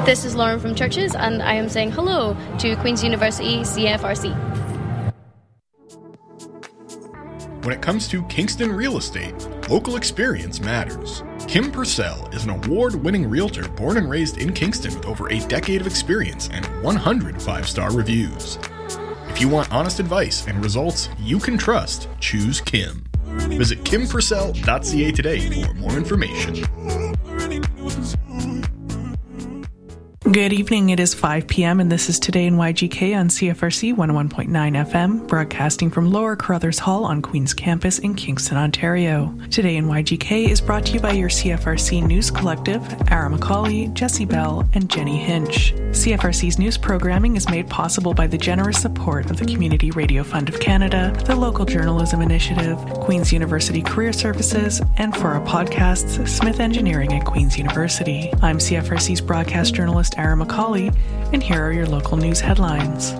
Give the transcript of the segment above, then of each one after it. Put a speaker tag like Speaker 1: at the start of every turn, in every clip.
Speaker 1: This is Lauren from Churches, and I am saying hello to Queen's University CFRC.
Speaker 2: When it comes to Kingston real estate, local experience matters. Kim Purcell is an award-winning realtor born and raised in Kingston with over a decade of experience and 100 5-star reviews. If you want honest advice and results you can trust, choose Kim. Visit kimpurcell.ca today for more information.
Speaker 3: Good evening, it is 5 p.m. and this is Today in YGK on CFRC 101.9 FM, broadcasting from Lower Carruthers Hall on Queen's Campus in Kingston, Ontario. Today in YGK is brought to you by your CFRC News Collective, Ara McCauley, Jessie Bell, and Jenny Hinch. CFRC's news programming is made possible by the generous support of the Community Radio Fund of Canada, the Local Journalism Initiative, Queen's University Career Services, and for our podcasts, Smith Engineering at Queen's University. I'm CFRC's broadcast journalist Ara McCauley, and here are your local news headlines.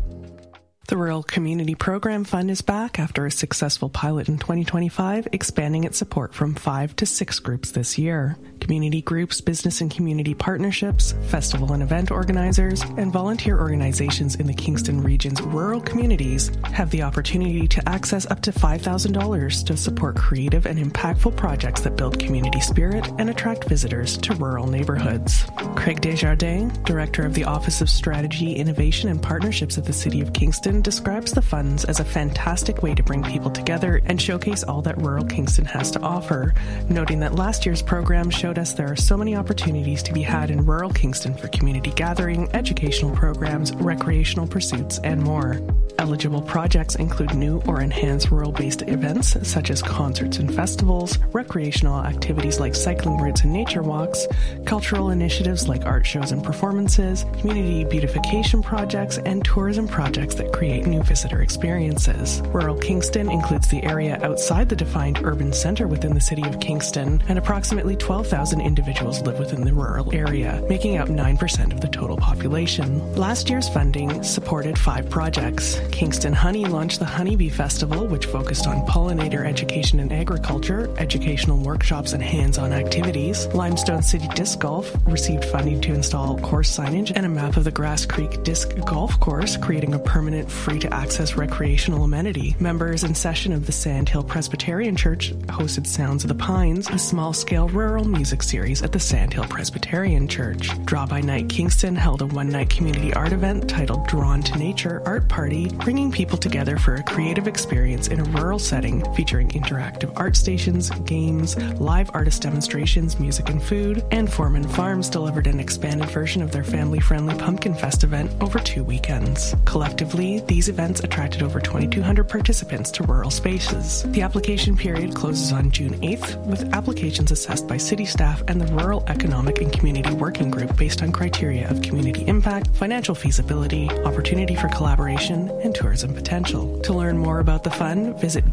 Speaker 3: The Rural Community Program Fund is back after a successful pilot in 2025, expanding its support from 5 to 6 groups this year. Community groups, business and community partnerships, festival and event organizers, and volunteer organizations in the Kingston region's rural communities have the opportunity to access up to $5,000 to support creative and impactful projects that build community spirit and attract visitors to rural neighborhoods. Craig Desjardins, Director of the Office of Strategy, Innovation and Partnerships at the City of Kingston, describes the funds as a fantastic way to bring people together and showcase all that rural Kingston has to offer, noting that last year's program showed us there are so many opportunities to be had in rural Kingston for community gathering, educational programs, recreational pursuits, and more. Eligible projects include new or enhanced rural-based events such as concerts and festivals, recreational activities like cycling routes and nature walks, cultural initiatives like art shows and performances, community beautification projects, and tourism projects that create new visitor experiences. Rural Kingston includes the area outside the defined urban center within the City of Kingston, and approximately 12,000 individuals live within the rural area, making out 9% of the total population. Last year's funding supported 5 projects. Kingston Honey launched the Honeybee Festival, which focused on pollinator education and agriculture, educational workshops and hands-on activities. Limestone City Disc Golf received funding to install course signage and a map of the Grass Creek Disc Golf Course, creating a permanent free-to-access recreational amenity. Members in session of the Sandhill Presbyterian Church hosted Sounds of the Pines, a small-scale rural music series at the Sandhill Presbyterian Church. Draw by Night Kingston held a one-night community art event titled Drawn to Nature Art Party, bringing people together for a creative experience in a rural setting featuring interactive art stations, games, live artist demonstrations, music and food, and Foreman Farms delivered an expanded version of their family-friendly Pumpkin Fest event over 2 weekends. Collectively, these events attracted over 2,200 participants to rural spaces. The application period closes on June 8th, with applications assessed by city staff and the Rural Economic and Community Working Group based on criteria of community impact, financial feasibility, opportunity for collaboration, and tourism potential. To learn more about the fund, visit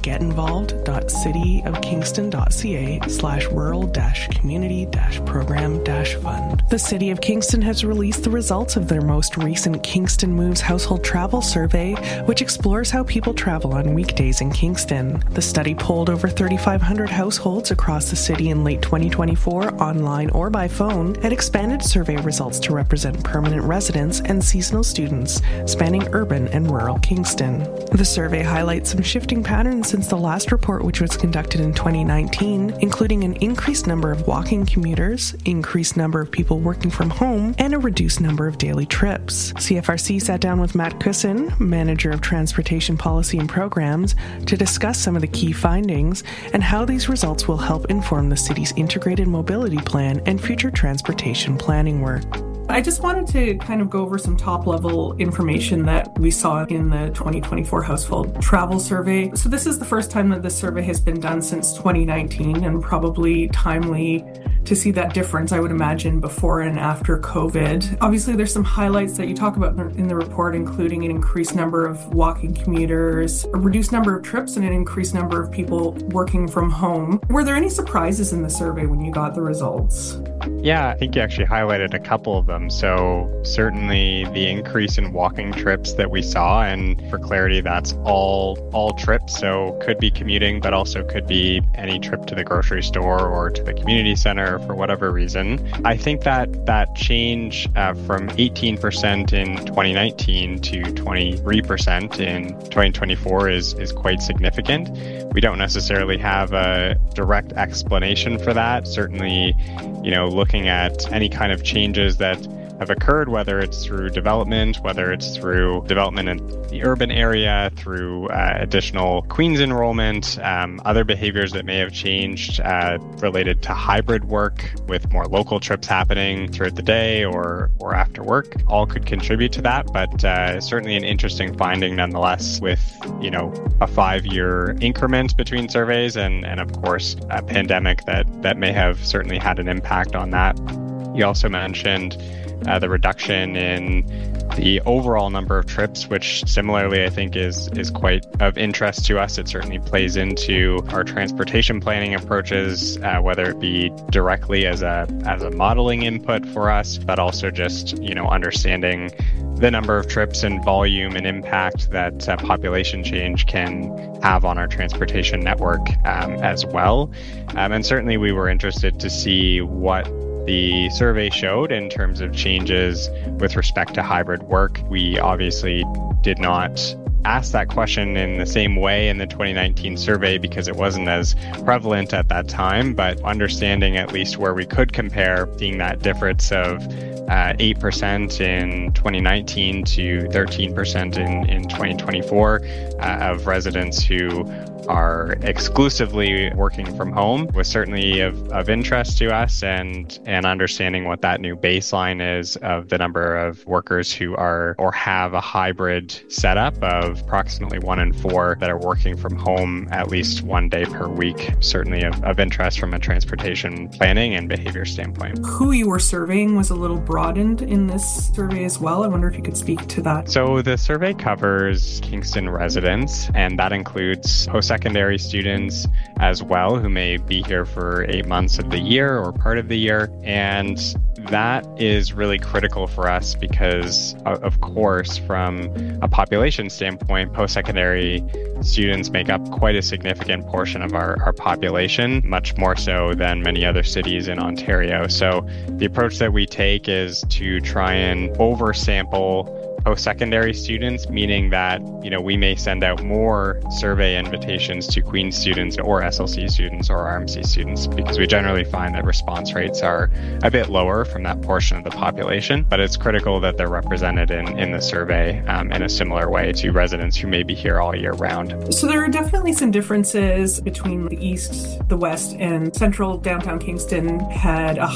Speaker 3: getinvolved.cityofkingston.ca/rural-community-program-fund. The City of Kingston has released the results of their most recent Kingston Moves household travel survey, which explores how people travel on weekdays in Kingston. The study polled over 3,500 households across the city in late 2024, online or by phone, and expanded survey results to represent permanent residents and seasonal students, spanning urban and rural Kingston. The survey highlights some shifting patterns since the last report, which was conducted in 2019, including an increased number of walking commuters, increased number of people working from home, and a reduced number of daily trips. CFRC sat down with Matt Cusson, Manager of Transportation Policy and Programs, to discuss some of the key findings and how these results will help inform the city's integrated mobility plan and future transportation planning work.
Speaker 4: I just wanted to kind of go over some top-level information that we saw in the 2024 Household Travel Survey. So this is the first time that this survey has been done since 2019, and probably timely to see that difference, I would imagine, before and after COVID. Obviously, there's some highlights that you talk about in the report, including an increased number of walking commuters, a reduced number of trips, and an increased number of people working from home. Were there any surprises in the survey when you got the results?
Speaker 5: Yeah, I think you actually highlighted a couple of them. So certainly the increase in walking trips that we saw, and for clarity, that's all trips. So could be commuting, but also could be any trip to the grocery store or to the community center there for whatever reason. I think that change from 18% in 2019 to 23% in 2024 is quite significant. We don't necessarily have a direct explanation for that. Certainly, looking at any kind of changes that have occurred, whether it's through development, whether it's through development in the urban area, through additional Queens enrollment, other behaviors that may have changed related to hybrid work with more local trips happening throughout the day or after work, all could contribute to that. But certainly an interesting finding nonetheless, with a 5-year increment between surveys and of course a pandemic that may have certainly had an impact on that. You also mentioned the reduction in the overall number of trips, which similarly I think is quite of interest to us. It certainly plays into our transportation planning approaches, whether it be directly as a modeling input for us, but also just understanding the number of trips and volume and impact that population change can have on our transportation network as well. And certainly we were interested to see what the survey showed in terms of changes with respect to hybrid work. We obviously did not ask that question in the same way in the 2019 survey because it wasn't as prevalent at that time, but understanding at least where we could compare, seeing that difference of 8% in 2019 to 13% in 2024 of residents who are exclusively working from home was certainly of interest to us, and understanding what that new baseline is of the number of workers who are or have a hybrid setup of approximately 1 in 4 that are working from home at least 1 day per week, certainly of interest from a transportation planning and behavior standpoint.
Speaker 4: Who you were surveying was a little broadened in this survey as well. I wonder if you could speak to that.
Speaker 5: So the survey covers Kingston residents, and that includes post-secondary students as well, who may be here for 8 months of the year or part of the year. And that is really critical for us because, of course, from a population standpoint, post-secondary students make up quite a significant portion of our population, much more so than many other cities in Ontario. So the approach that we take is to try and oversample post-secondary students, meaning that, we may send out more survey invitations to Queen's students or SLC students or RMC students, because we generally find that response rates are a bit lower from that portion of the population. But it's critical that they're represented in the survey in a similar way to residents who may be here all year round.
Speaker 4: So there are definitely some differences between the East, the West, and Central. Downtown Kingston had a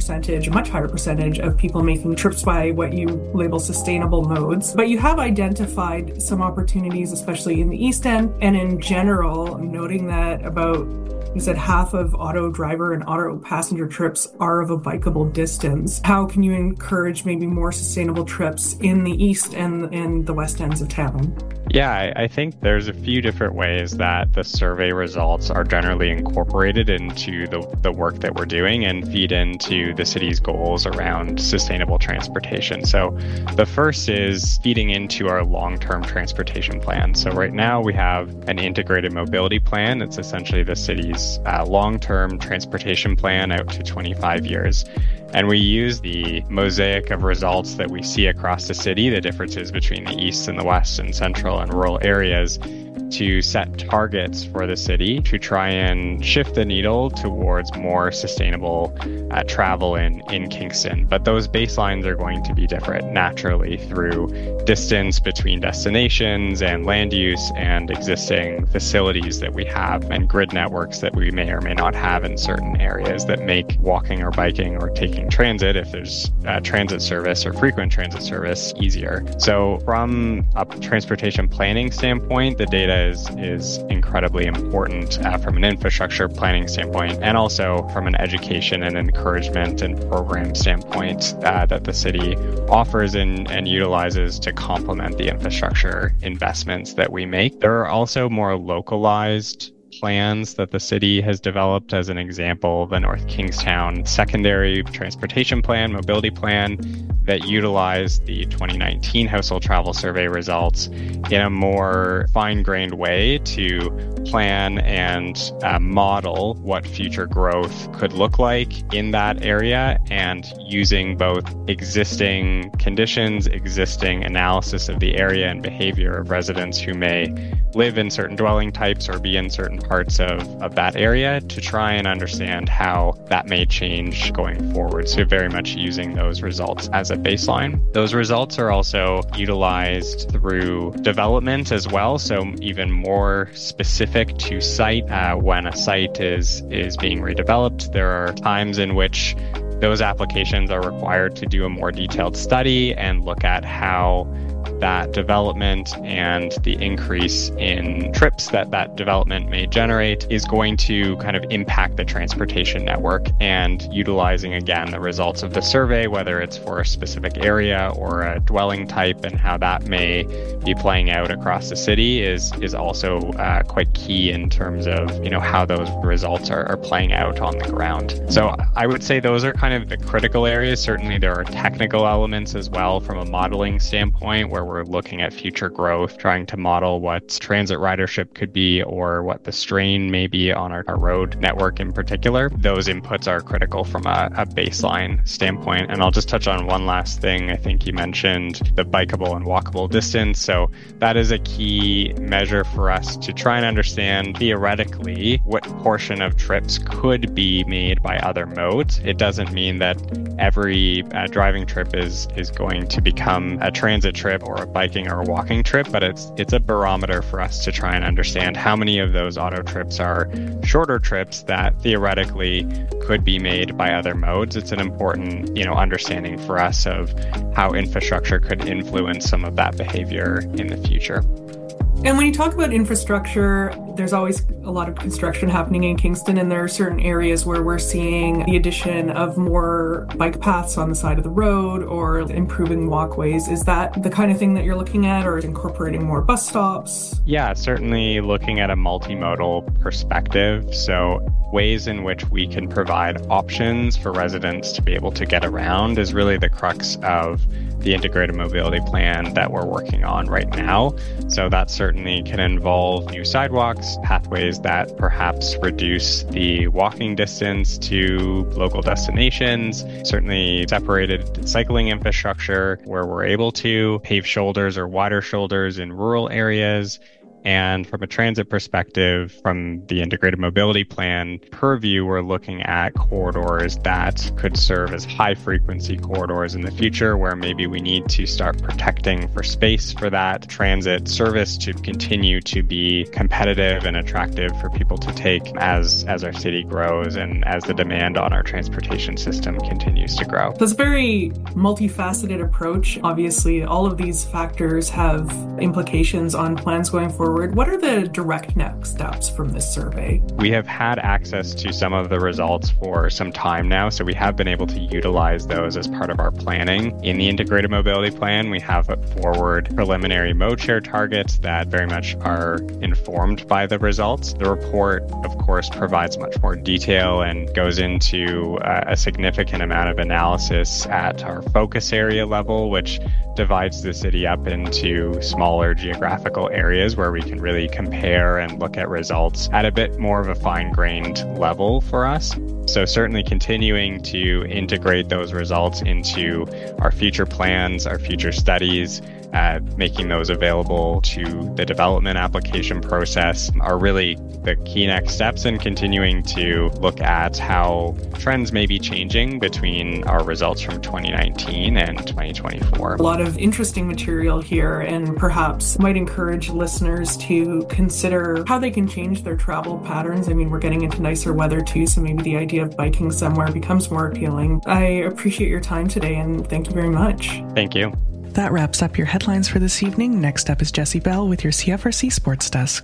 Speaker 4: much higher percentage of people making trips by what you label sustainable modes. But you have identified some opportunities, especially in the East End and in general, noting that you said half of auto driver and auto passenger trips are of a bikeable distance. How can you encourage maybe more sustainable trips in the East and in the West ends of town?
Speaker 5: Yeah, I think there's a few different ways that the survey results are generally incorporated into the work that we're doing and feed into the city's goals around sustainable transportation. So the first is feeding into our long-term transportation plan. So right now we have an integrated mobility plan. It's essentially the city's long-term transportation plan out to 25 years. And we use the mosaic of results that we see across the city, the differences between the East and the West and Central and rural areas, to set targets for the city to try and shift the needle towards more sustainable travel in Kingston. But those baselines are going to be different naturally through distance between destinations and land use and existing facilities that we have and grid networks that we may or may not have in certain areas that make walking or biking or taking transit, if there's transit service or frequent transit service, easier. So from a transportation planning standpoint, the data is incredibly important from an infrastructure planning standpoint, and also from an education and encouragement and program standpoint that the city offers and utilizes to complement the infrastructure investments that we make. There are also more localized plans that the city has developed. As an example, the North Kingstown Secondary Transportation Plan, Mobility Plan, that utilized the 2019 Household Travel Survey results in a more fine-grained way to plan and model what future growth could look like in that area, and using both existing conditions, existing analysis of the area and behavior of residents who may live in certain dwelling types or be in certain parts of that area to try and understand how that may change going forward. So very much using those results as a baseline. Those results are also utilized through development as well, so even more specific to site. When a site is being redeveloped, there are times in which those applications are required to do a more detailed study and look at how that development and the increase in trips that development may generate is going to kind of impact the transportation network. And utilizing, again, the results of the survey, whether it's for a specific area or a dwelling type, and how that may be playing out across the city is also quite key in terms of, how those results are playing out on the ground. So I would say those are kind of the critical areas. Certainly there are technical elements as well from a modeling standpoint, where we're looking at future growth, trying to model what transit ridership could be or what the strain may be on our road network in particular. Those inputs are critical from a baseline standpoint. And I'll just touch on one last thing. I think you mentioned the bikeable and walkable distance. So that is a key measure for us to try and understand theoretically what portion of trips could be made by other modes. It doesn't mean that every driving trip is going to become a transit trip or a biking or a walking trip, but it's a barometer for us to try and understand how many of those auto trips are shorter trips that theoretically could be made by other modes. It's an important, understanding for us of how infrastructure could influence some of that behavior in the future.
Speaker 4: And when you talk about infrastructure, there's always a lot of construction happening in Kingston, and there are certain areas where we're seeing the addition of more bike paths on the side of the road or improving walkways. Is that the kind of thing that you're looking at, or incorporating more bus stops?
Speaker 5: Yeah, certainly looking at a multimodal perspective. So ways in which we can provide options for residents to be able to get around is really the crux of the integrated mobility plan that we're working on right now. So that certainly can involve new sidewalks, pathways that perhaps reduce the walking distance to local destinations, certainly separated cycling infrastructure where we're able to, pave shoulders or wider shoulders in rural areas. And from a transit perspective, from the integrated mobility plan purview, we're looking at corridors that could serve as high frequency corridors in the future, where maybe we need to start protecting for space for that transit service to continue to be competitive and attractive for people to take as our city grows and as the demand on our transportation system continues to grow.
Speaker 4: That's a very multifaceted approach. Obviously, all of these factors have implications on plans going forward. What are the direct next steps from this survey?
Speaker 5: We have had access to some of the results for some time now, so we have been able to utilize those as part of our planning. In the integrated mobility plan, we have put forward preliminary mode share targets that very much are informed by the results. The report, of course, provides much more detail and goes into a significant amount of analysis at our focus area level, which divides the city up into smaller geographical areas where we can really compare and look at results at a bit more of a fine-grained level for us. So certainly continuing to integrate those results into our future plans, our future studies, making those available to the development application process are really the key next steps, and continuing to look at how trends may be changing between our results from 2019 and 2024.
Speaker 4: A lot of interesting material here, and perhaps might encourage listeners to consider how they can change their travel patterns. I mean, we're getting into nicer weather too, so maybe the idea of biking somewhere becomes more appealing. I appreciate your time today, and thank you very much.
Speaker 5: Thank you.
Speaker 3: That wraps up your headlines for this evening. Next up is Jesse Bell with your CFRC Sports Desk.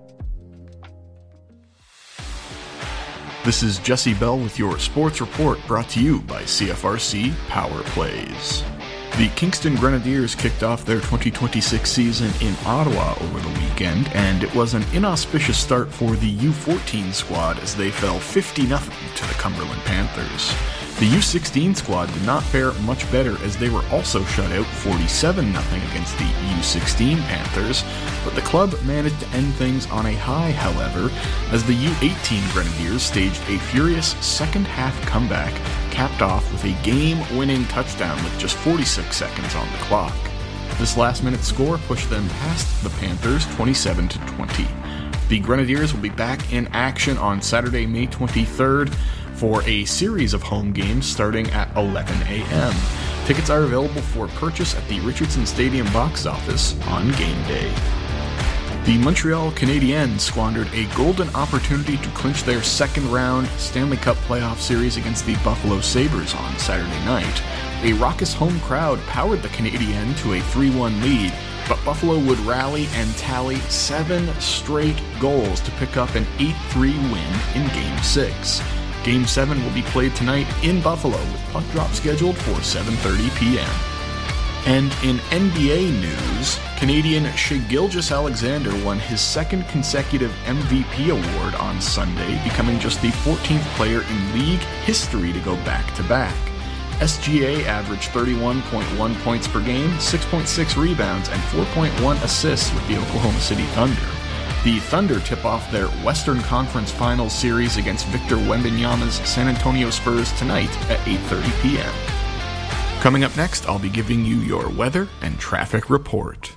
Speaker 2: This is Jesse Bell with your Sports Report, brought to you by CFRC Power Plays. The Kingston Grenadiers kicked off their 2026 season in Ottawa over the weekend, and it was an inauspicious start for the U14 squad as they fell 50-0 to the Cumberland Panthers. The U16 squad did not fare much better as they were also shut out 47-0 against the U16 Panthers, but the club managed to end things on a high, however, as the U18 Grenadiers staged a furious second-half comeback, capped off with a game-winning touchdown with just 46 seconds on the clock. This last-minute score pushed them past the Panthers 27-20. The Grenadiers will be back in action on Saturday, May 23rd for a series of home games starting at 11 a.m. Tickets are available for purchase at the Richardson Stadium box office on game day. The Montreal Canadiens squandered a golden opportunity to clinch their second-round Stanley Cup playoff series against the Buffalo Sabres on Saturday night. A raucous home crowd powered the Canadiens to a 3-1 lead, but Buffalo would rally and tally 7 straight goals to pick up an 8-3 win in Game 6. Game 7 will be played tonight in Buffalo with puck drop scheduled for 7:30 p.m. And in NBA news, Canadian Shai Gilgeous-Alexander won his second consecutive MVP award on Sunday, becoming just the 14th player in league history to go back-to-back. SGA averaged 31.1 points per game, 6.6 rebounds, and 4.1 assists with the Oklahoma City Thunder. The Thunder tip off their Western Conference Finals series against Victor Wembanyama's San Antonio Spurs tonight at 8:30 p.m. Coming up next, I'll be giving you your weather and traffic report.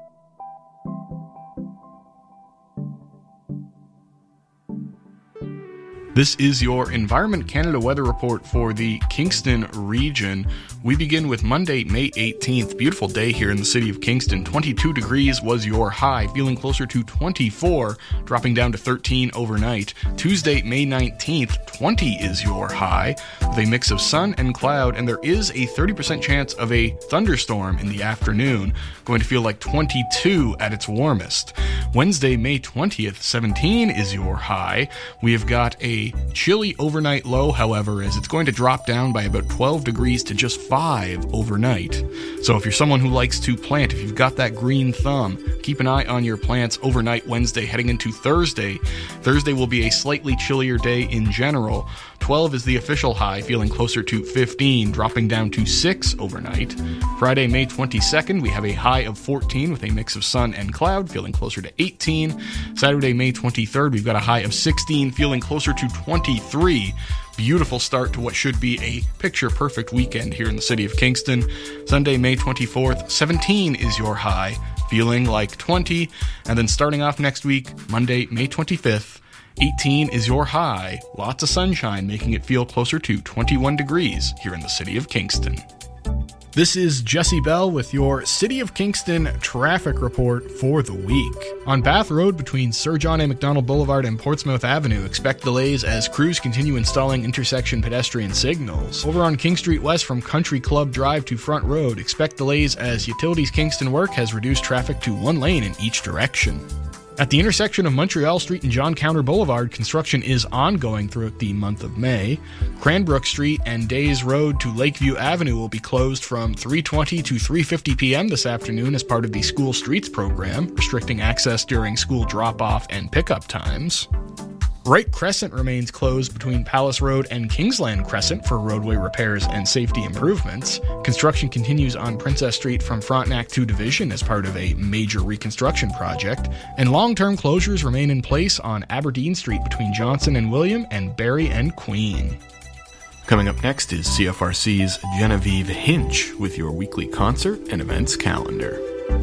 Speaker 2: This is your Environment Canada weather report for the Kingston region. We begin with Monday, May 18th. Beautiful day here in the city of Kingston. 22 degrees was your high, feeling closer to 24, dropping down to 13 overnight. Tuesday, May 19th, 20 is your high, with a mix of sun and cloud, and there is a 30% chance of a thunderstorm in the afternoon, going to feel like 22 at its warmest. Wednesday, May 20th, 17 is your high. We have got a chilly overnight low, however, as it's going to drop down by about 12 degrees to just 5 overnight. So if you're someone who likes to plant, if you've got that green thumb, keep an eye on your plants overnight Wednesday heading into Thursday. Thursday will be a slightly chillier day in general. 12 is the official high, feeling closer to 15, dropping down to 6 overnight. Friday, May 22nd, we have a high of 14 with a mix of sun and cloud, feeling closer to 18. Saturday, May 23rd, we've got a high of 16, feeling closer to 23. Beautiful start to what should be a picture-perfect weekend here in the city of Kingston. Sunday, May 24th, 17 is your high, feeling like 20. And then starting off next week, Monday, May 25th, 18 is your high. Lots of sunshine, making it feel closer to 21 degrees here in the city of Kingston. This is Jesse Bell with your City of Kingston traffic report for the week. On Bath Road between Sir John A. Macdonald Boulevard and Portsmouth Avenue, expect delays as crews continue installing intersection pedestrian signals. Over on King Street West from Country Club Drive to Front Road, expect delays as Utilities Kingston work has reduced traffic to 1 lane in each direction. At the intersection of Montreal Street and John Counter Boulevard, construction is ongoing throughout the month of May. Cranbrook Street and Days Road to Lakeview Avenue will be closed from 3:20 to 3:50 p.m. this afternoon as part of the School Streets program, restricting access during school drop-off and pickup times. Wright Crescent remains closed between Palace Road and Kingsland Crescent for roadway repairs and safety improvements. Construction continues on Princess Street from Frontenac to Division as part of a major reconstruction project, and long-term closures remain in place on Aberdeen Street between Johnson and William and Barry and Queen. Coming up next is CFRC's Genevieve Hinch with your weekly concert and events calendar.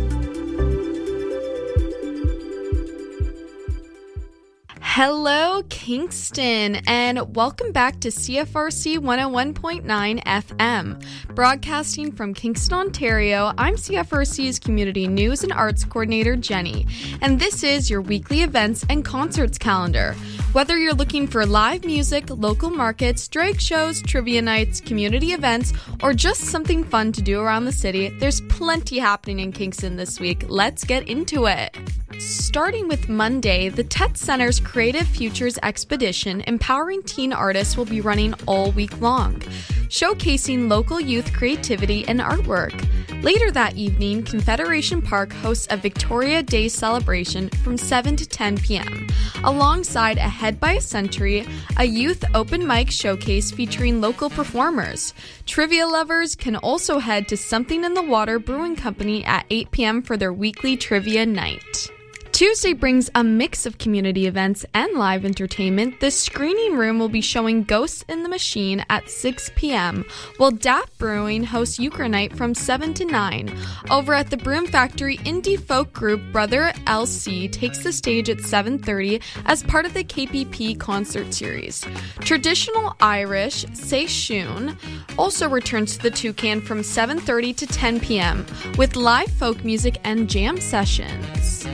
Speaker 6: Hello, Kingston, and welcome back to CFRC 101.9 FM. Broadcasting from Kingston, Ontario, I'm CFRC's Community News and Arts Coordinator, Jenny, and this is your weekly events and concerts calendar. Whether you're looking for live music, local markets, drag shows, trivia nights, community events, or just something fun to do around the city, there's plenty happening in Kingston this week. Let's get into it. Starting with Monday, the TET Center's Creative Futures Expedition Empowering Teen Artists will be running all week long. showcasing local youth creativity and artwork. Later that evening, Confederation Park hosts a Victoria Day celebration from 7 to 10 p.m., alongside Ahead by a Century, a youth open mic showcase featuring local performers. Trivia lovers can also head to Something in the Water Brewing Company at 8 p.m. for their weekly trivia night. Tuesday brings a mix of community events and live entertainment. The Screening Room will be showing Ghosts in the Machine at 6 p.m., while Daft Brewing hosts Euchre Night from 7 to 9. Over at the Broom Factory, indie folk group Brother LC takes the stage at 7:30 as part of the KPP concert series. Traditional Irish Seishun also returns to the Toucan from 7:30 to 10 p.m. with live folk music and jam sessions.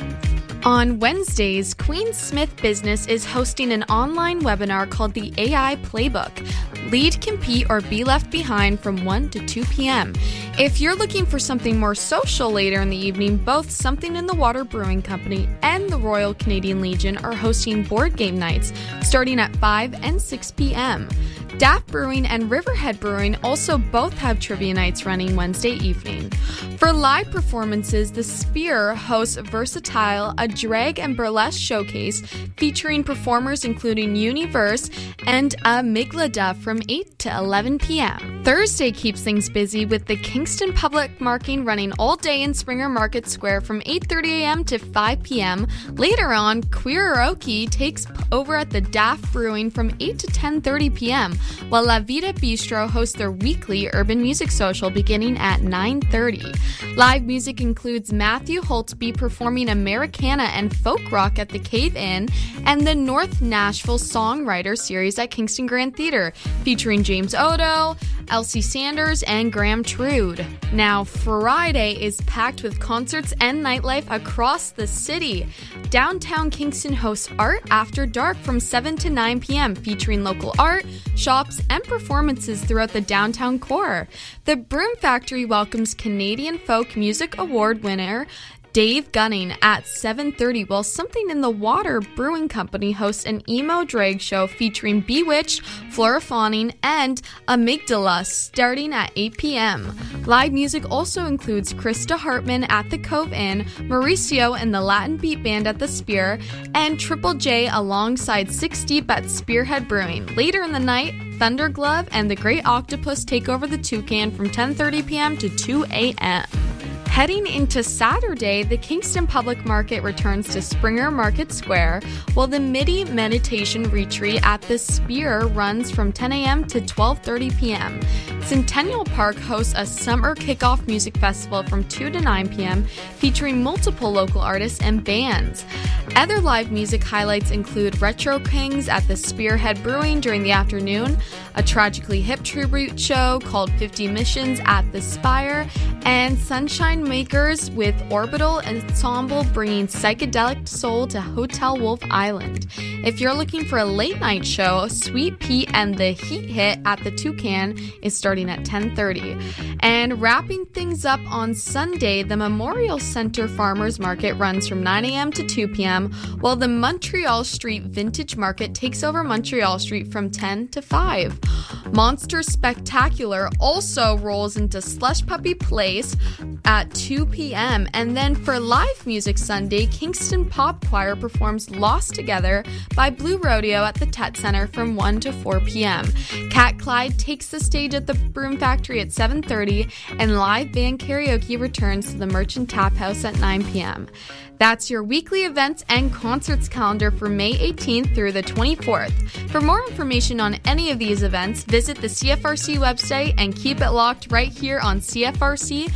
Speaker 6: On Wednesdays, Queen Smith Business is hosting an online webinar called the AI Playbook. Lead, compete, or be left behind from 1 to 2 p.m. If you're looking for something more social later in the evening, both Something in the Water Brewing Company and the Royal Canadian Legion are hosting board game nights starting at 5 and 6 p.m. Daft Brewing and Riverhead Brewing also both have trivia nights running Wednesday evening. For live performances, the Spear hosts Versatile, a drag and burlesque showcase featuring performers including Universe and Amygdala from 8 to 11 p.m. Thursday keeps things busy with the Kingston Public Market running all day in Springer Market Square from 8:30 a.m. to 5 p.m. Later on, Queeroki takes over at the Daft Brewing from 8 to 10:30 p.m., while La Vida Bistro hosts their weekly urban music social beginning at 9:30. Live music includes Matthew Holtby performing Americana and folk rock at the Cave Inn and the North Nashville Songwriter Series at Kingston Grand Theater, featuring James Odo, Elsie Sanders, and Graham Trude. Now, Friday is packed with concerts and nightlife across the city. Downtown Kingston hosts Art After Dark from 7 to 9 p.m., featuring local art, shops, and performances throughout the downtown core. The Broom Factory welcomes Canadian Folk Music Award winner Dave Gunning at 7:30, while Something in the Water Brewing Company hosts an emo drag show featuring Bewitched, Flora Fawning, and Amygdala starting at 8 p.m. Live music also includes Krista Hartman at the Cove Inn, Mauricio and the Latin Beat Band at the Spear, and Triple J alongside 6 Deep at Spearhead Brewing. Later in the night, Thunderglove and the Great Octopus take over the Toucan from 10:30 p.m. to 2 a.m. Heading into Saturday, the Kingston Public Market returns to Springer Market Square, while the Midi Meditation Retreat at the Spear runs from 10 a.m. to 12:30 p.m. Centennial Park hosts a summer kickoff music festival from 2 to 9 p.m., featuring multiple local artists and bands. Other live music highlights include Retro Kings at the Spearhead Brewing during the afternoon, a Tragically Hip tribute show called 50 Missions at the Spire, and Sunshine Makers with Orbital Ensemble bringing psychedelic soul to Hotel Wolf Island. If you're looking for a late night show, Sweet Pea and the Heat Hit at the Toucan is starting at 10:30. And wrapping things up on Sunday, the Memorial Center Farmers Market runs from 9 a.m. to 2 p.m., while the Montreal Street Vintage Market takes over Montreal Street from 10 to 5. Monster Spectacular also rolls into Slush Puppy Place at 2 p.m. And then for live music Sunday, Kingston Pop Choir performs Lost Together by Blue Rodeo at the Tet Center from 1 to 4 p.m. Cat Clyde takes the stage at the Broom Factory at 7:30, and live band karaoke returns to the Merchant Tap House at 9 p.m. That's your weekly events and concerts calendar for May 18th through the 24th. For more information on any of these events, visit the CFRC website and keep it locked right here on CFRC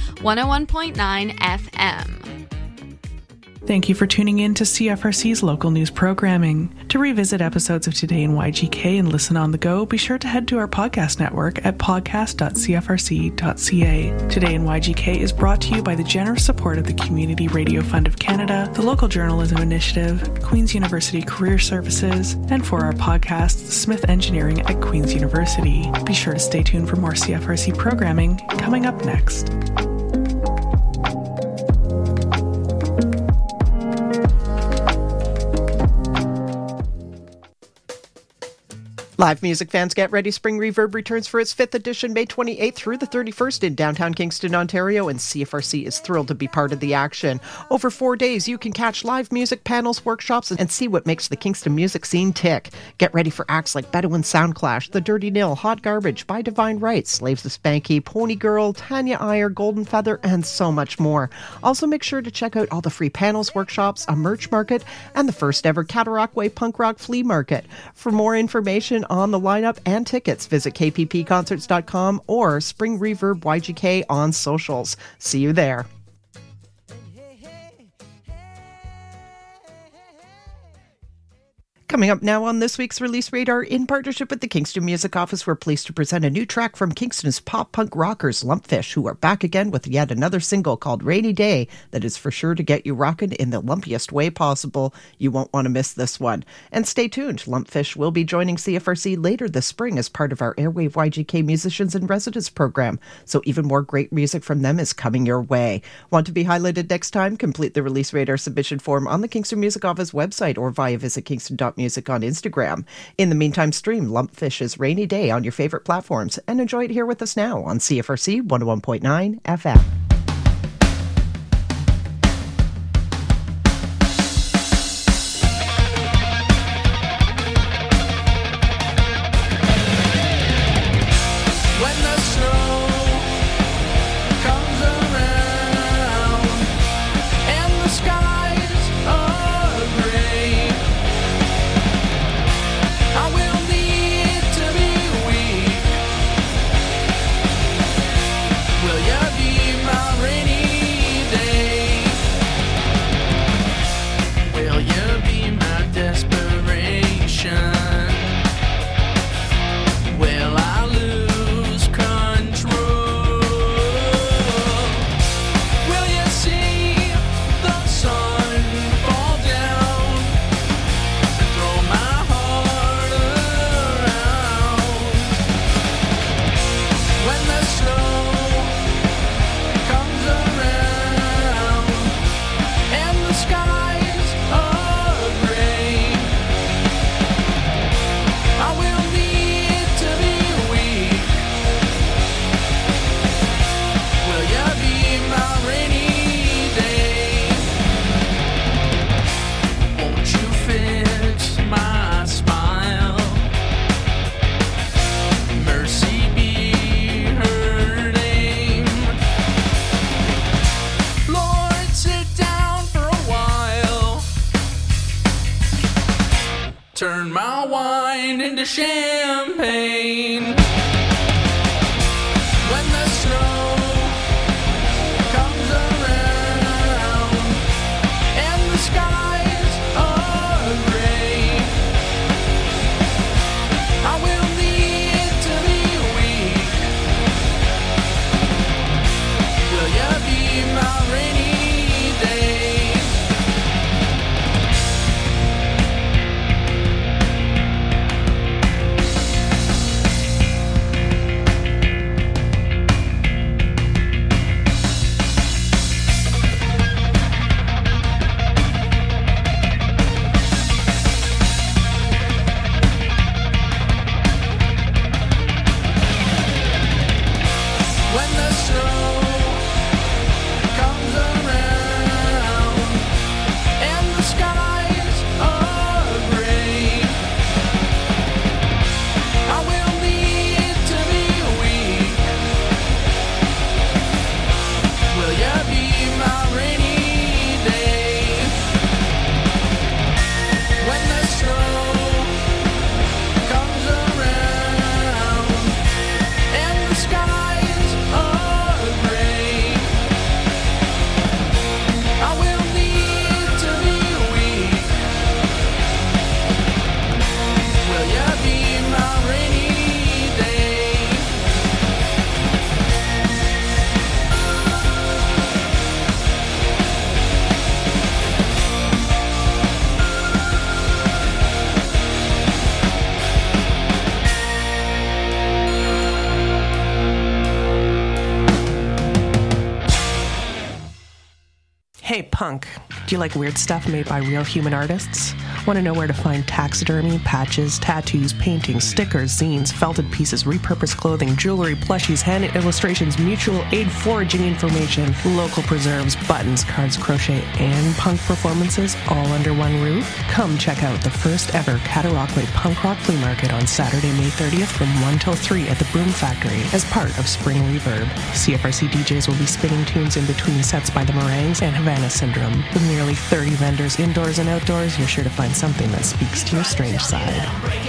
Speaker 6: 101.9 FM.
Speaker 3: Thank you for tuning in to CFRC's local news programming. To revisit episodes of Today in YGK and listen on the go, be sure to head to our podcast network at podcast.cfrc.ca. Today in YGK is brought to you by the generous support of the Community Radio Fund of Canada, the Local Journalism Initiative, Queen's University Career Services, and for our podcast, Smith Engineering at Queen's University. Be sure to stay tuned for more CFRC programming coming up next.
Speaker 7: Live music fans, get ready. Spring Reverb returns for its 5th edition May 28th through the 31st in downtown Kingston, Ontario, and CFRC is thrilled to be part of the action. Over 4 days, you can catch live music, panels, workshops, and see what makes the Kingston music scene tick. Get ready for acts like Bedouin Soundclash, The Dirty Nil, Hot Garbage, By Divine Right, Slaves of Spanky, Pony Girl, Tanya Iyer, Golden Feather, and so much more. Also, make sure to check out all the free panels, workshops, a merch market, and the first ever Cataract Way Punk Rock Flea Market. For more information on the lineup and tickets, visit kppconcerts.com or Spring Reverb YGK on socials. See you there. Coming up now on this week's Release Radar, in partnership with the Kingston Music Office, we're pleased to present a new track from Kingston's pop-punk rockers, Lumpfish, who are back again with yet another single called Rainy Day that is for sure to get you rocking in the lumpiest way possible. You won't want to miss this one. And stay tuned, Lumpfish will be joining CFRC later this spring as part of our Airwave YGK Musicians in Residence program, so even more great music from them is coming your way. Want to be highlighted next time? Complete the Release Radar submission form on the Kingston Music Office website or via visit kingston.music on Instagram. In the meantime, stream Lumpfish's Rainy Day on your favorite platforms and enjoy it here with us now on CFRC 101.9 FM.
Speaker 8: Turn my wine into champagne. When the snow comes around and the skies are gray, I will need to be weak. Will you be my rainy day?
Speaker 3: Hey, punk, do you like weird stuff made by real human artists? Want to know where to find taxidermy, patches, tattoos, paintings, stickers, zines, felted pieces, repurposed clothing, jewelry, plushies, hand illustrations, mutual aid foraging information, local preserves, buttons, cards, crochet, and punk performances all under one roof? Come check out the first ever Cataraqui Punk Rock Flea Market on Saturday, May 30th from 1 till 3 at the Broom Factory as part of Spring Reverb. CFRC DJs will be spinning tunes in between sets by the Meringues and Havana Syndrome. With nearly 30 vendors indoors and outdoors, you're sure to find something that speaks to your strange side.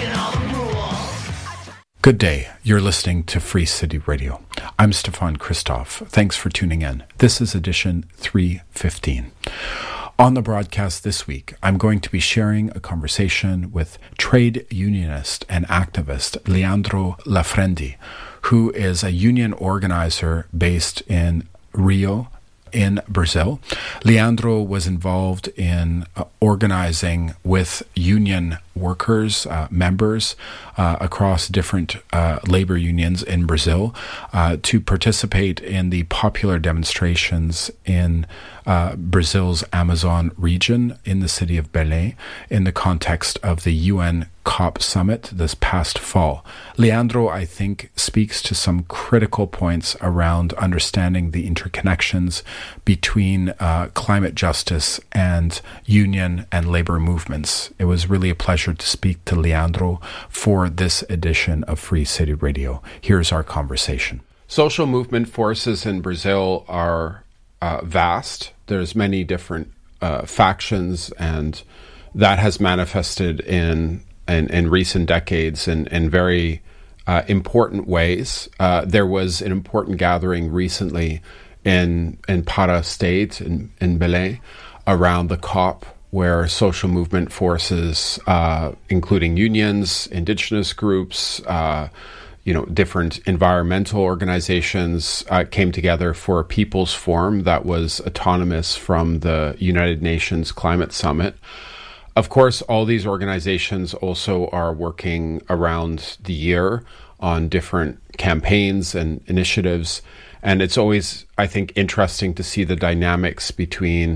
Speaker 2: Good day. You're listening to Free City Radio. I'm Stefan Christoff. Thanks for tuning in. This is edition 315. On the broadcast this week, I'm going to be sharing a conversation with trade unionist and activist Leandro Lafrendi, who is a union organizer based in Rio, in Brazil. Leandro was involved in organizing with union workers, members across different labor unions in Brazil to participate in the popular demonstrations in Brazil's Amazon region in the city of Belém in the context of the UN COP summit this past fall. Leandro, I think, speaks to some critical points around understanding the interconnections between climate justice and union and labor movements. It was really a pleasure to speak to Leandro for this edition of Free City Radio. Here's our conversation. Social movement forces in Brazil are vast. There's many different factions, and that has manifested in recent decades in very important ways. There was an important gathering recently in Pará State, in Belém, around the COP, where social movement forces, including unions, indigenous groups, different environmental organizations came together for a people's forum that was autonomous from the United Nations Climate Summit. Of course, all these organizations also are working around the year on different campaigns and initiatives. And it's always, I think, interesting to see the dynamics between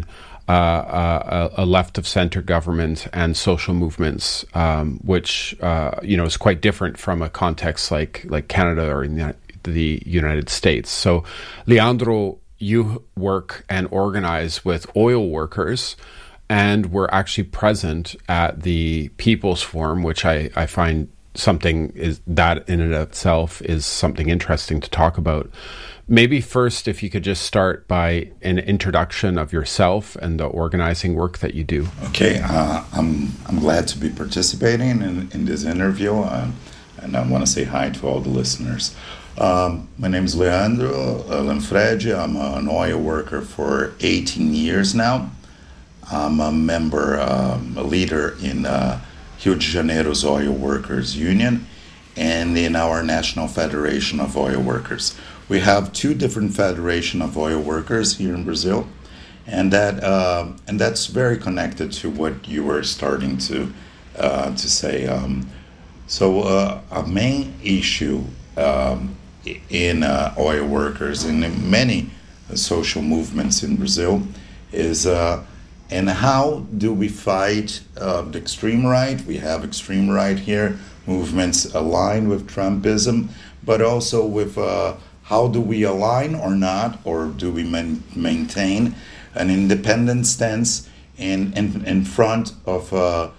Speaker 2: a left-of-center government and social movements, which is quite different from a context like Canada or in the United States. So, Leandro, you work and organize with oil workers, and we're actually present at the People's Forum, which I find something is that in and of itself is something interesting to talk about. Maybe first, if you could just start by an introduction of yourself and the organizing work that you do.
Speaker 9: Okay, I'm glad to be participating in this interview, and I want to say hi to all the listeners. My name is Leandro Lafrendi. I'm an oil worker for 18 years now. I'm a member, a leader in Rio de Janeiro's Oil Workers Union and in our National Federation of Oil Workers. We have two different federations of oil workers here in Brazil, and that's very connected to what you were starting to say. So a main issue in oil workers and in many social movements in Brazil is and how do we fight the extreme right? We have extreme right here, movements aligned with Trumpism, but also with how do we align or not, or do we maintain an independent stance in front of a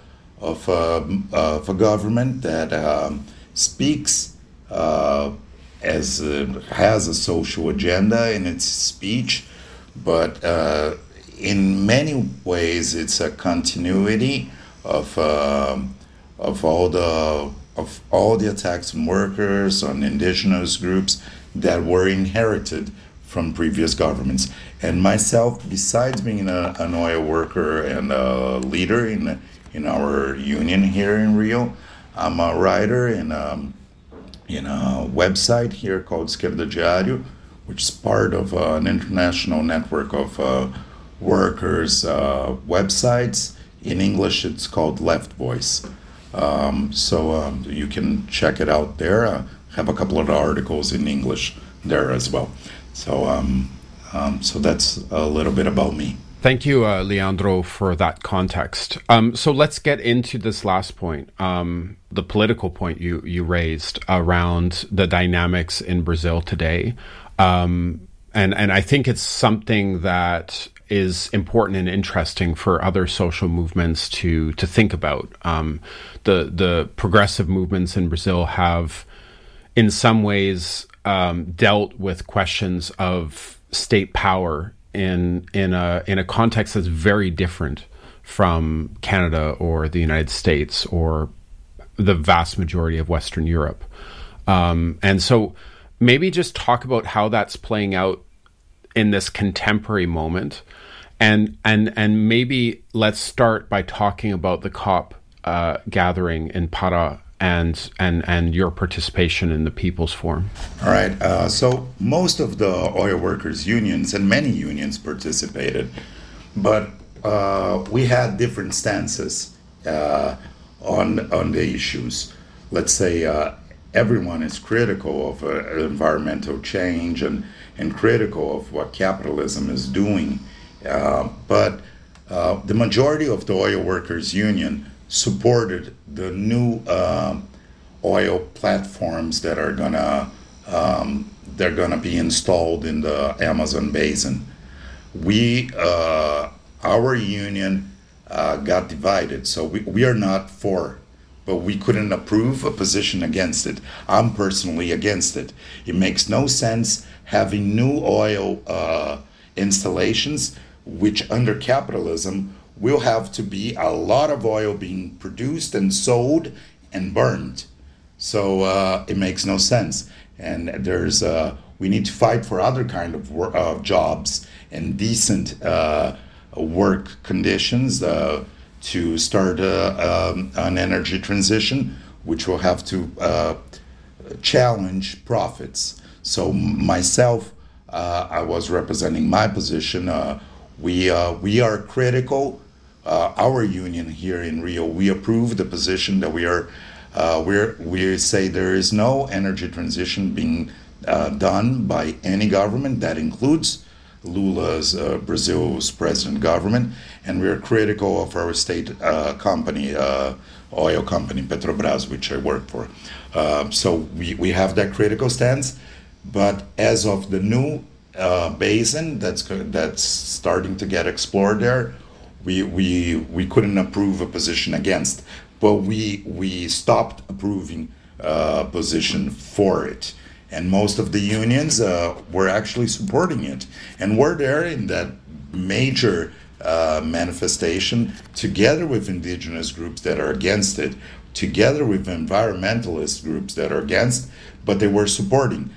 Speaker 9: government that speaks has a social agenda in its speech, but in many ways it's a continuity of all the attacks on workers, on indigenous groups that were inherited from previous governments. And myself, besides being an oil worker and a leader in our union here in Rio, I'm a writer in a website here called Esquerda Diário, which is part of an international network of workers' websites. In English, it's called Left Voice. So you can check it out there. I have a couple of articles in English there as well. So so that's a little bit about me.
Speaker 10: Thank you, Leandro, for that context. So let's get into this last point, the political point you raised around the dynamics in Brazil today. And I think it's something that is important and interesting for other social movements to think about. The progressive movements in Brazil have, in some ways, dealt with questions of state power in a context that's very different from Canada or the United States or the vast majority of Western Europe. And so maybe just talk about how that's playing out in this contemporary moment. And maybe let's start by talking about the COP gathering in Para and your participation in the People's Forum.
Speaker 9: All right. So most of the oil workers' unions and many unions participated, but we had different stances on the issues. Let's say everyone is critical of environmental change and critical of what capitalism is doing, but the majority of the oil workers' union supported the new oil platforms that are they're gonna be installed in the Amazon basin. Our union got divided, so we are not for, but we couldn't approve a position against it. I'm personally against it. It makes no sense having new oil installations, which under capitalism will have to be a lot of oil being produced and sold and burned. So it makes no sense. And we need to fight for other kind of jobs and decent work conditions to start an energy transition, which will have to challenge profits. So myself, I was representing my position. We are critical. Our union here in Rio, we approve the position that we say there is no energy transition being done by any government. That includes Lula's Brazil's president government, and we are critical of our state company, oil company Petrobras, which I work for. So we have that critical stance, but as of the new basin that's starting to get explored there, we couldn't approve a position against, but we stopped approving a position for it. And most of the unions were actually supporting it. And we're there in that major manifestation together with indigenous groups that are against it, together with environmentalist groups that are against, but they were supporting.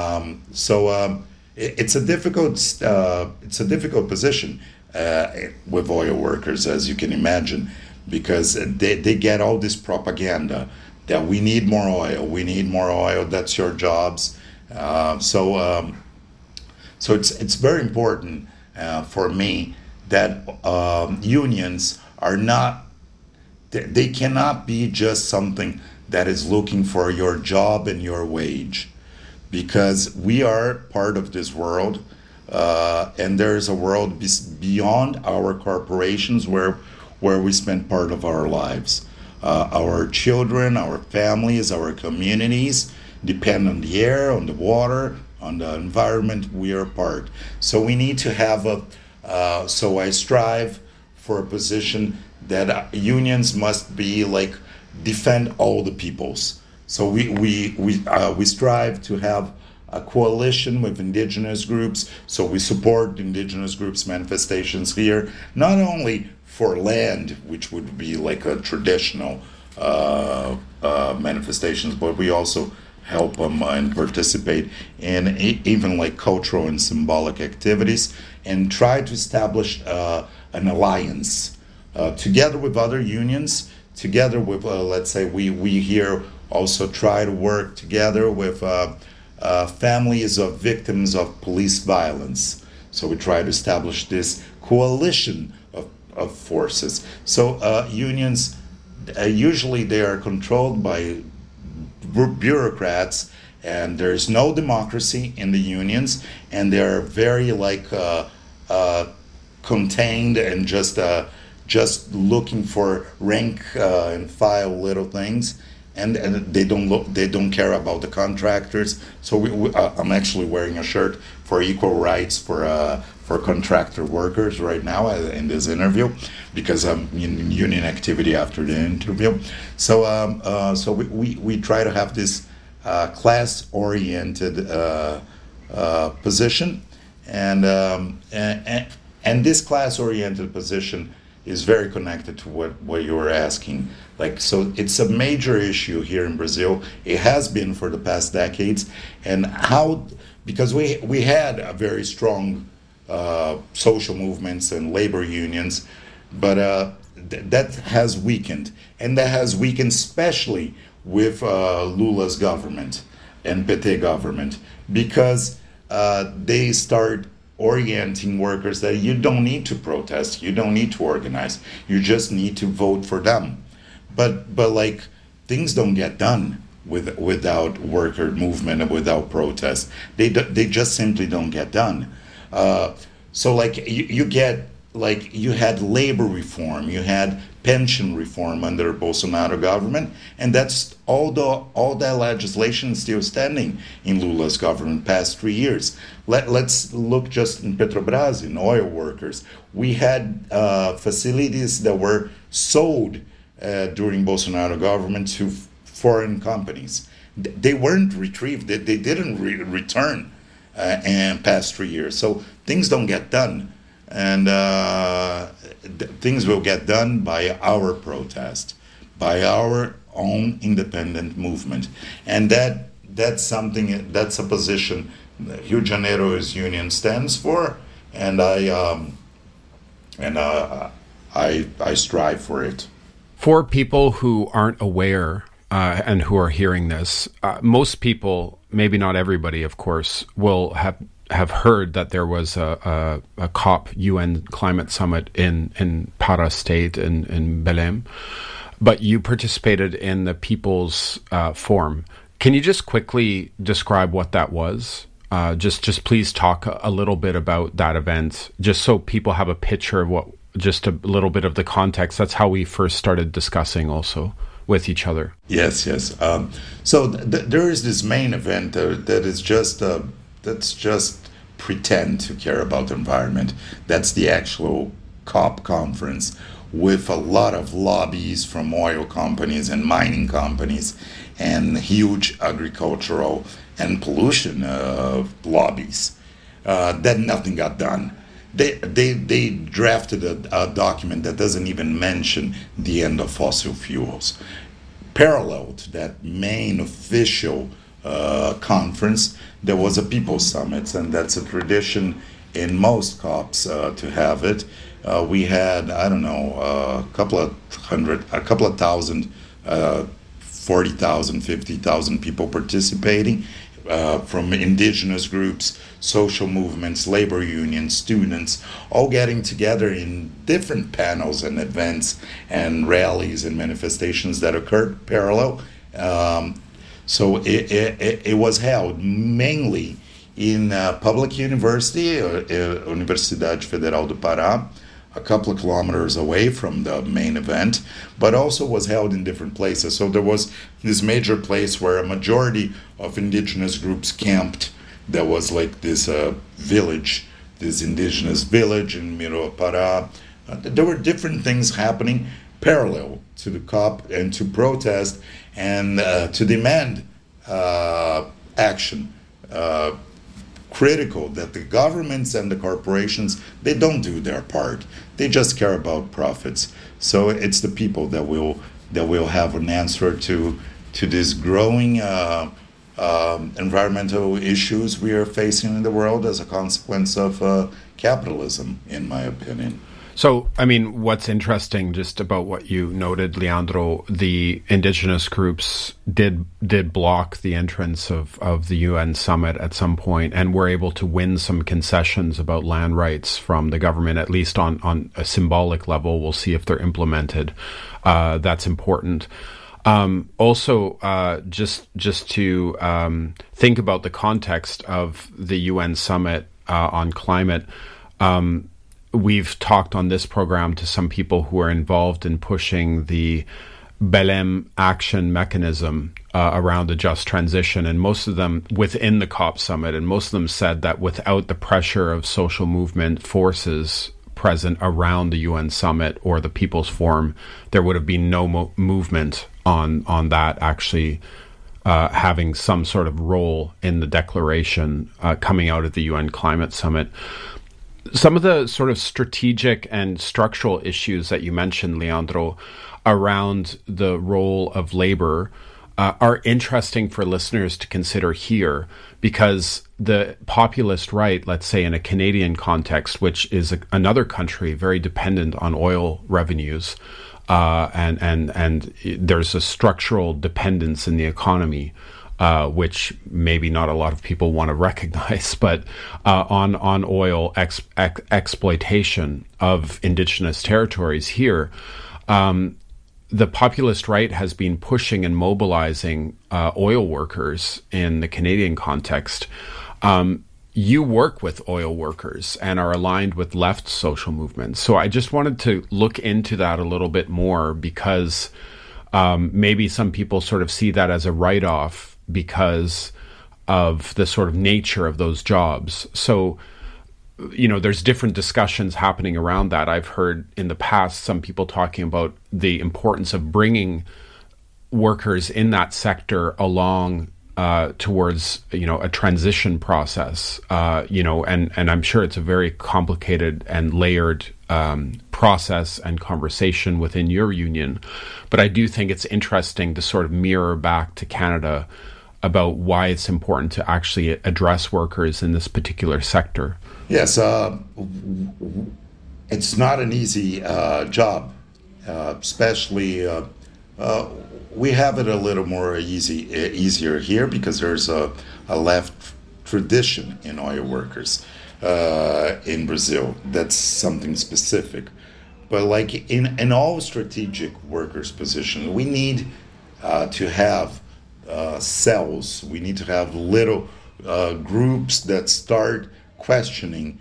Speaker 9: It's a difficult position with oil workers, as you can imagine, because they get all this propaganda that we need more oil, that's your jobs. So it's very important for me that unions are not, they cannot be just something that is looking for your job and your wage, because we are part of this world, and there is a world beyond our corporations where we spend part of our lives. Our children, our families, our communities depend on the air, on the water, on the environment we are part. So we need to have so I strive for a position that unions must be like defend all the peoples. So we strive to have a coalition with indigenous groups. So we support indigenous groups manifestations here, not only for land, which would be like a traditional manifestations, but we also help them and participate in even like cultural and symbolic activities, and try to establish an alliance together with other unions, together with let's say we here also try to work together with families of victims of police violence. So we try to establish this coalition of forces. So unions, usually they are controlled by bureaucrats, and there's no democracy in the unions, and they're very like contained and just looking for rank and file little things, and they don't care about the contractors. So I'm actually wearing a shirt for equal rights for contractor workers right now in this interview, because I'm in union activity after the interview. So we try to have this class-oriented position, and this class-oriented position is very connected to what you were asking. So it's a major issue here in Brazil. It has been for the past decades, and because we had a very strong social movements and labor unions, but that has weakened, and that has weakened especially with Lula's government and PT government, because they start orienting workers that you don't need to protest, you don't need to organize, you just need to vote for them. But things don't get done without worker movement and without protest. They just simply don't get done. So you had labor reform, you had pension reform under Bolsonaro government, and that's all that legislation is still standing in Lula's government past 3 years. Let's look just in Petrobras, in oil workers. We had facilities that were sold during Bolsonaro government to foreign companies. They weren't retrieved. They didn't return in past 3 years. So things don't get done. And things will get done by our protest, by our own independent movement, and that's a position that Rio de Janeiro's union stands for, and I strive for it.
Speaker 10: For people who aren't aware and who are hearing this, most people, maybe not everybody, of course, will have heard that there was a COP UN climate summit in Para state in Belém, but you participated in the People's Forum. Can you just quickly describe what that was? Just please talk a little bit about that event, just so people have a picture of just a little bit of the context. That's how we first started discussing also with each other.
Speaker 9: Yes. So there is this main event that is that's just pretend to care about the environment. That's the actual COP conference, with a lot of lobbies from oil companies and mining companies and huge agricultural and pollution lobbies. That nothing got done. They drafted a document that doesn't even mention the end of fossil fuels. Parallel to that main official conference, there was a People's Summit, and that's a tradition in most COPs to have it. We had, a couple of thousand, 40,000, 50,000 people participating from indigenous groups, social movements, labor unions, students, all getting together in different panels and events and rallies and manifestations that occurred parallel. So it was held mainly in public university, Universidade Federal do Pará, a couple of kilometers away from the main event, but also was held in different places. So there was this major place where a majority of indigenous groups camped. There was this village, this indigenous village in Miro Pará. There were different things happening parallel to the COP and to protest and to demand action. Critical that the governments and the corporations, they don't do their part. They just care about profits. So it's the people that will have an answer to these growing environmental issues we are facing in the world as a consequence of capitalism, in my opinion.
Speaker 10: So, what's interesting just about what you noted, Leandro, the indigenous groups did block the entrance of the UN summit at some point, and were able to win some concessions about land rights from the government, at least on a symbolic level. We'll see if they're implemented. That's important. Also, just to think about the context of the UN summit on climate, we've talked on this program to some people who are involved in pushing the Belém action mechanism around a just transition, and most of them within the COP summit, and most of them said that without the pressure of social movement forces present around the UN summit or the People's Forum, there would have been no movement on that actually having some sort of role in the declaration coming out of the UN Climate Summit. Some of the sort of strategic and structural issues that you mentioned, Leandro, around the role of labor are interesting for listeners to consider here, because the populist right, let's say in a Canadian context, which is another country very dependent on oil revenues, and there's a structural dependence in the economy, which maybe not a lot of people want to recognize, but on oil exploitation of indigenous territories here. The populist right has been pushing and mobilizing oil workers in the Canadian context. You work with oil workers and are aligned with left social movements. So I just wanted to look into that a little bit more, because maybe some people sort of see that as a write-off because of the sort of nature of those jobs. So, there's different discussions happening around that. I've heard in the past some people talking about the importance of bringing workers in that sector along towards, a transition process, and I'm sure it's a very complicated and layered process and conversation within your union. But I do think it's interesting to sort of mirror back to Canada about why it's important to actually address workers in this particular sector.
Speaker 9: Yes, it's not an easy job, especially we have it a little more easier here because there's a left tradition in oil workers in Brazil. That's something specific. But like in all strategic workers' positions, we need to have cells. We need to have little groups that start questioning,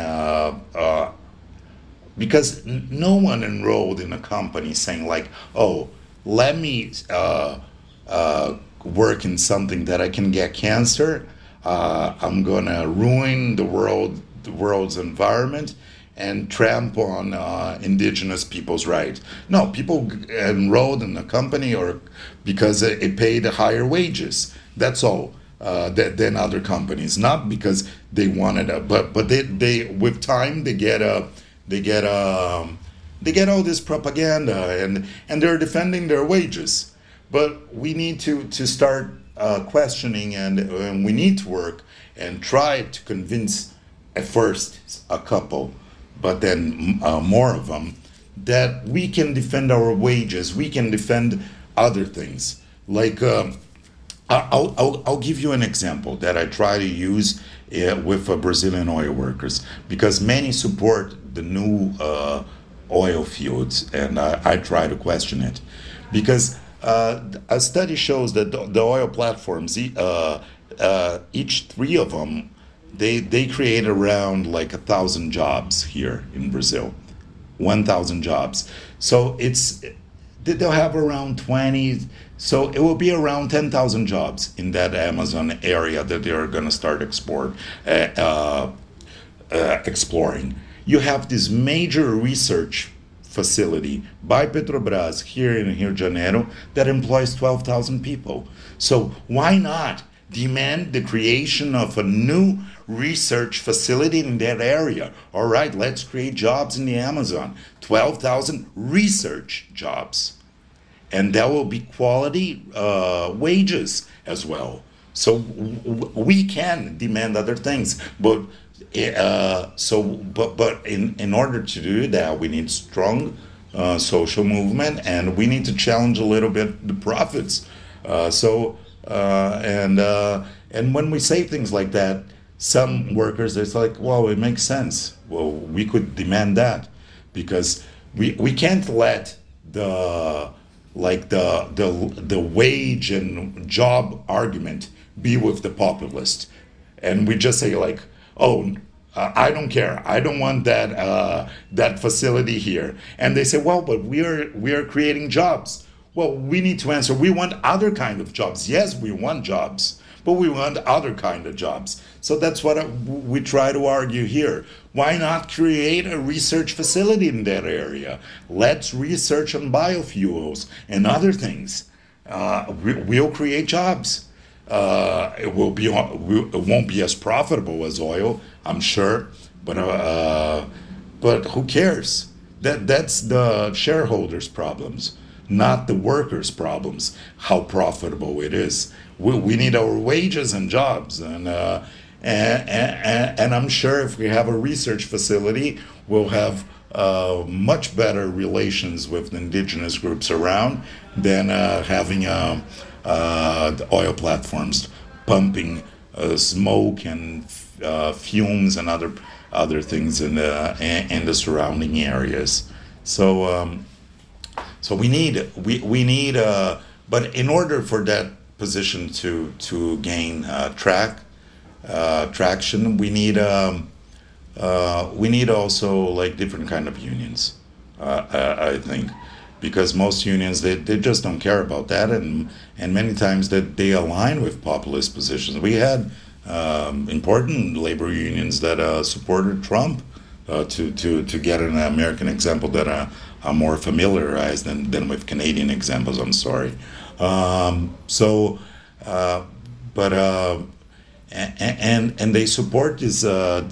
Speaker 9: because no one enrolled in a company saying like, oh, let me work in something that I can get cancer. I'm gonna ruin the world's environment and trample on indigenous people's rights. No, people enrolled in a company or because it paid higher wages. That's all. Than other companies, not because they wanted but they with time they get all this propaganda and they're defending their wages. But we need to start questioning and we need to work and try to convince at first a couple, but then more of them, that we can defend our wages, we can defend other things like. I'll give you an example that I try to use with Brazilian oil workers, because many support the new oil fields, and I try to question it. Because a study shows that the oil platforms, each three of them, they create around like 1,000 jobs here in Brazil, 1,000 jobs. So they'll have around 20. So it will be around 10,000 jobs in that Amazon area that they're going to start exploring. You have this major research facility by Petrobras here in Rio de Janeiro that employs 12,000 people. So why not demand the creation of a new research facility in that area? All right, let's create jobs in the Amazon. 12,000 research jobs. And there will be quality wages as well. So we can demand other things, but in order to do that, we need strong social movement, and we need to challenge a little bit the profits. And when we say things like that, some workers, it's like, well, it makes sense. Well, we could demand that because we can't let the wage and job argument be with the populist, and we just say like, oh, I don't care. I don't want that facility here. And they say, well, but we are creating jobs. Well, we need to answer. We want other kind of jobs. Yes, we want jobs, but we want other kind of jobs. So that's what we try to argue here. Why not create a research facility in that area? Let's research on biofuels and other things. We'll create jobs. It won't be as profitable as oil, I'm sure, but who cares? That's the shareholders' problems, not the workers' problems. How profitable it is. We need our wages and jobs, and I'm sure if we have a research facility, we'll have much better relations with the indigenous groups around than having the oil platforms pumping smoke and fumes and other things in the surrounding areas. So we need but in order for that position to gain traction, we need also like different kind of unions, I think, because most unions they just don't care about that, and many times that they align with populist positions. We had important labor unions that supported Trump, to get an American example that are more familiarized than with Canadian examples. I'm sorry. And they support this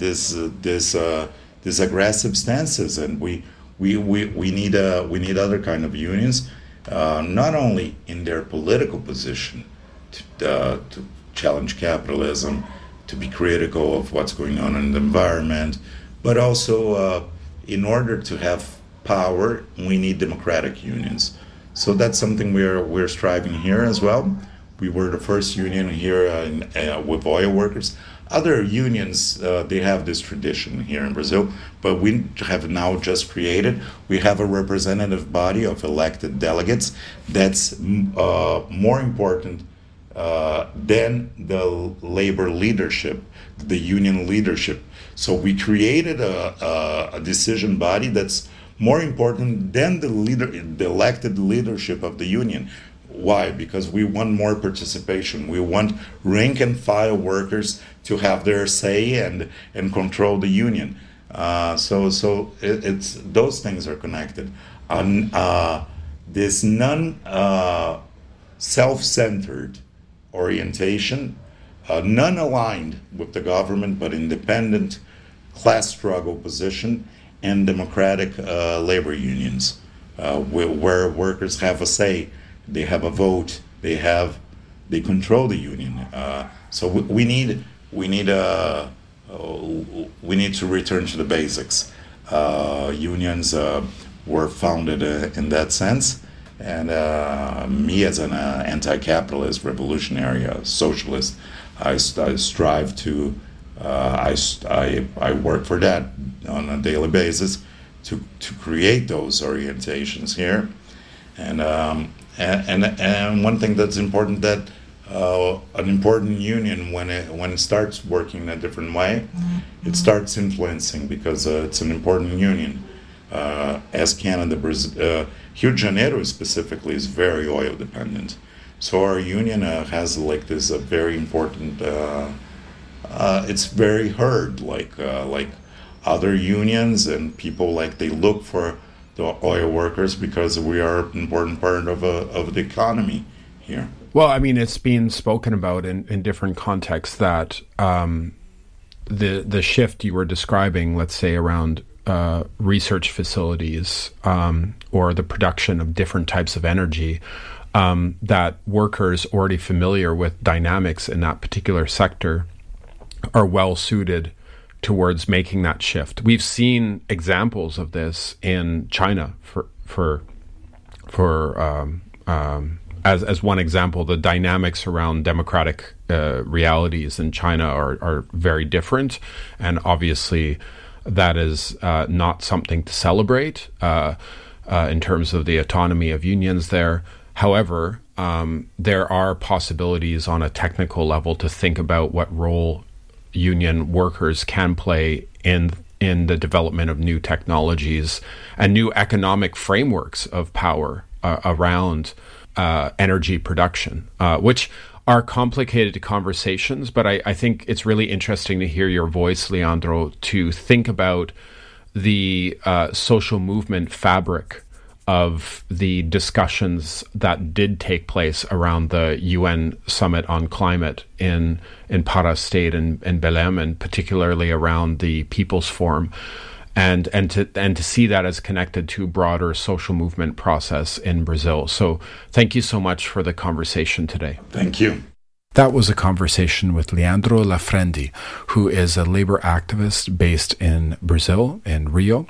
Speaker 9: aggressive stances, and we need other kind of unions, not only in their political position to challenge capitalism, to be critical of what's going on in the environment, but also in order to have power, we need democratic unions. So that's something we're striving here as well. We were the first union here with oil workers. Other unions, they have this tradition here in Brazil, but we have now just created, we have a representative body of elected delegates that's more important than the labor leadership, the union leadership. So we created a decision body that's more important than the elected leadership of the union. Why? Because we want more participation. We want rank and file workers to have their say and control the union. So it's those things are connected. This self-centered orientation, non-aligned with the government but independent class struggle position, and democratic labor unions, where workers have a say. They have a vote. They control the union. So we need to return to the basics. Unions were founded in that sense, and me as an anti-capitalist, revolutionary, socialist, I strive to. I work for that on a daily basis to create those orientations here, and one thing that's important, that an important union, when it starts working in a different way, it starts influencing, because it's an important union. As Canada, Rio de Janeiro specifically is very oil dependent, so our union has like this very important. It's very heard, like other unions and people, like they look for the oil workers because we are an important part of the economy here.
Speaker 10: Well, I mean, it's been spoken about in different contexts that the shift you were describing, let's say around research facilities or the production of different types of energy, that workers already familiar with dynamics in that particular sector are well suited towards making that shift. We've seen examples of this in China as one example. The dynamics around democratic realities in China are very different, and obviously that is not something to celebrate in terms of the autonomy of unions there. However, there are possibilities on a technical level to think about what role union workers can play in the development of new technologies and new economic frameworks of power around energy production, which are complicated conversations, but I think it's really interesting to hear your voice, Leandro, to think about the social movement fabric of the discussions that did take place around the UN Summit on Climate in Para State and Belém, and particularly around the People's Forum, and to see that as connected to broader social movement process in Brazil. So thank you so much for the conversation today.
Speaker 9: Thank you.
Speaker 2: That was a conversation with Leandro Lafrendi, who is a labor activist based in Brazil, in Rio.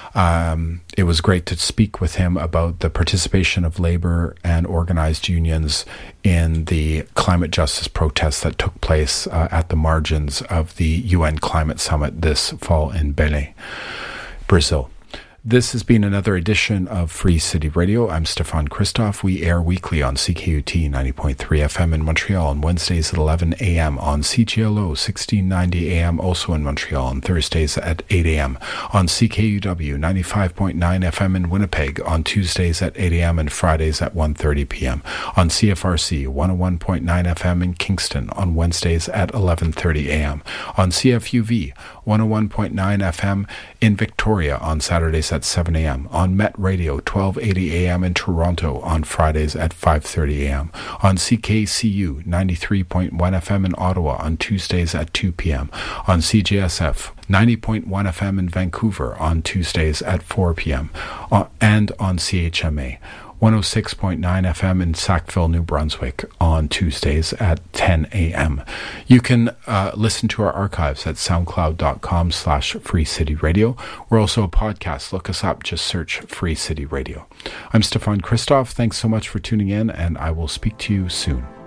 Speaker 2: It was great to speak with him about the participation of labor and organized unions in the climate justice protests that took place at the margins of the UN Climate Summit this fall in Belém, Brazil. This has been another edition of Free City Radio. I'm Stefan Christoff. We air weekly on CKUT 90.3 FM in Montreal on Wednesdays at 11 a.m., on CGLO 1690 a.m., also in Montreal, on Thursdays at 8 a.m., on CKUW 95.9 FM in Winnipeg on Tuesdays at 8 a.m. and Fridays at 1:30 p.m., on CFRC 101.9 FM in Kingston on Wednesdays at 11:30 a.m., on CFUV 101.9 FM in Victoria on Saturdays at 7 a.m., on Met Radio 1280 a.m. in Toronto on Fridays at 5:30 a.m., on CKCU 93.1 FM in Ottawa on Tuesdays at 2 p.m., on CJSF 90.1 FM in Vancouver on Tuesdays at 4 p.m., and on CHMA 106.9 FM in Sackville, New Brunswick on Tuesdays at 10 a.m. You can listen to our archives at soundcloud.com/Free City Radio. We're also a podcast. Look us up. Just search Free City Radio. I'm Stefan Christoff. Thanks so much for tuning in, and I will speak to you soon.